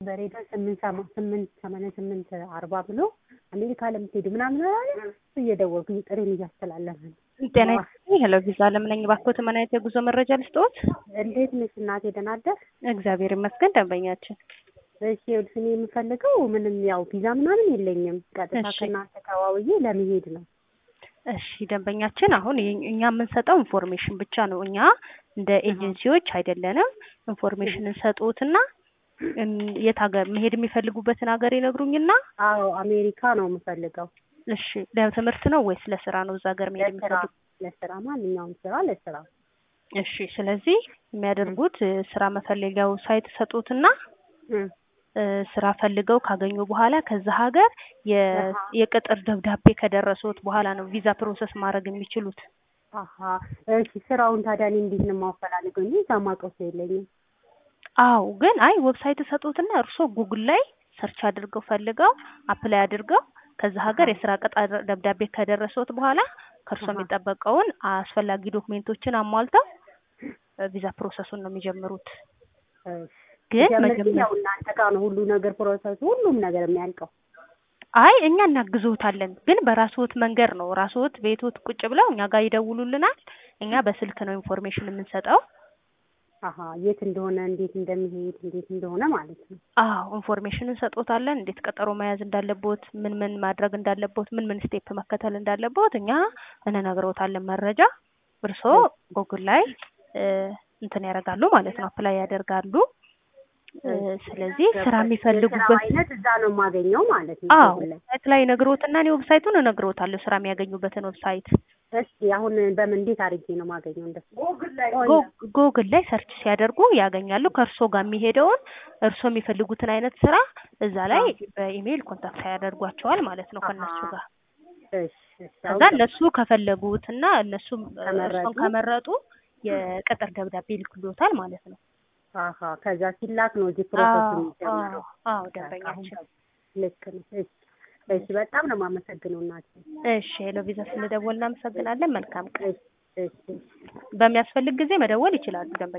በሬዳ 88840 ብሎ አሜሪካ ለምትሄዱ ምናምን አይደል እየደወልኩኝ ጥሬን እያስተላለፈ ነው። ጤና ሄሎ ቪዛ ለምነኝ ባክዎት ምን አይነት የጉዞ መረጃ ልስጥዎት? እንዴት ነሽ እናቴ ደህና አደርሽ? እግዚአብሔር ይመስገን ደንበኛችን። እሺ እኔ የምፈልገው ምንም ያው ቪዛ ምናምን የለኝም ቀጥታ ከእናንተ ተዋውዬ ለመሄድ ነው። እሺ ደንበኛችን አሁን እኛ የምንሰጠው ኢንፎርሜሽን ብቻ ነው። እኛ እንደ ኤጀንሲዎች አይደለንም። ኢንፎርሜሽን እንሰጥዎትና የት ሀገር መሄድ የሚፈልጉበትን ሀገር ይነግሩኝና አዎ አሜሪካ ነው የምፈልገው። እሺ ለትምህርት ነው ወይስ ለስራ ነው እዛ ሀገር መሄድ የሚፈልጉት? ለስራ ማንኛውም ስራ ለስራ። እሺ ስለዚህ የሚያደርጉት ስራ መፈለጊያው ሳይት ሰጡትና ስራ ፈልገው ካገኙ በኋላ ከዛ ሀገር የቅጥር ደብዳቤ ከደረሱት በኋላ ነው ቪዛ ፕሮሰስ ማድረግ የሚችሉት። አሃ እሺ ስራውን ታዲያ እኔ እንዴት ነው የማፈላልገው? እኔ ማውቀው ሰው የለኝም። አዎ ግን ዌብሳይት ሰጡትና እርሶ ጉግል ላይ ሰርች አድርገው ፈልገው አፕላይ አድርገው ከዛ ሀገር የስራ ቅጥር ደብዳቤ ከደረሱት በኋላ ከርሶ የሚጠበቀውን አስፈላጊ ዶክመንቶችን አሟልተው ቪዛ ፕሮሰሱን ነው የሚጀምሩት። ግን መጀመሪያ እናንተ ጋር ነው ሁሉ ነገር ፕሮሰሱ ሁሉም ነገር የሚያልቀው? እኛ እናግዙታለን ግን በራስዎት መንገድ ነው። ራስዎት ቤቶት ቁጭ ብለው እኛ ጋር ይደውሉልናል። እኛ በስልክ ነው ኢንፎርሜሽን የምንሰጠው። የት እንደሆነ እንዴት እንደሚሄድ እንዴት እንደሆነ ማለት ነው። ኢንፎርሜሽን እንሰጥዎታለን። እንዴት ቀጠሮ መያዝ እንዳለቦት፣ ምን ማድረግ እንዳለቦት፣ ምን ስቴፕ መከተል እንዳለቦት እኛ እንነግረውታለን መረጃ። እርሶ ጉግል ላይ እንትን ያደርጋሉ ማለት ነው፣ አፕላይ ያደርጋሉ። ስለዚህ ስራ የሚፈልጉበት አይነት እዛ ነው የማገኘው ማለት ነው። ዌብሳይት ላይ ነግሮትና እኔ ዌብሳይቱን እነግሮታለሁ ስራ የሚያገኙበትን ዌብሳይት። እሺ አሁን በምን እንዴት አድርጌ ነው የማገኘው? ጉግል ላይ ሰርች ሲያደርጉ ያገኛሉ። ከእርሶ ጋር የሚሄደውን እርሶ የሚፈልጉትን አይነት ስራ እዛ ላይ በኢሜይል ኮንታክት ያደርጓቸዋል ማለት ነው ከነሱ ጋር። ከዛ እነሱ ከፈለጉትና እነሱም እርሶን ከመረጡ የቅጥር ደብዳቤ ይልክልዎታል ማለት ነው። ከዛ ሲላክ ነው እዚህ ፕሮሰስ የሚጀምረው። ደንበኛችን ልክ ነው። እሺ በጣም ነው የማመሰግነው እናቴ። እሺ ሄሎ ቪዛ ስለደወልን እናመሰግናለን። መልካም ቀን። እሺ በሚያስፈልግ ጊዜ መደወል ይችላሉ ደንበኛ